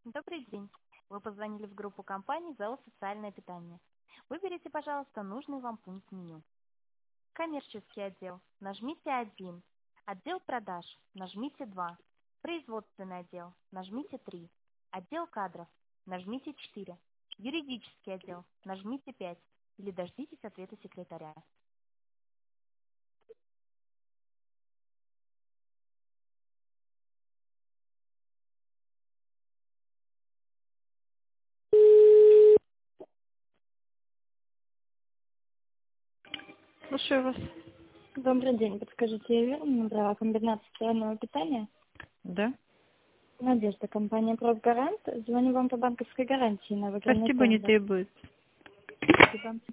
Добрый день. Вы позвонили в группу компаний ЗАО «Социальное питание». Выберите, пожалуйста, нужный вам пункт меню. Коммерческий отдел. Нажмите 1. Отдел продаж. Нажмите 2. Производственный отдел. Нажмите 3. Отдел кадров. Нажмите 4. Юридический отдел. Нажмите 5. Или дождитесь ответа секретаря. Слушаю вас. Добрый день. Подскажите, я верно набрала комбинацию социального питания? Да. Надежда, компания «Профгарант». Звоню вам по банковской гарантии на выигранный Спасибо, не тендер. требуется. Спасибо.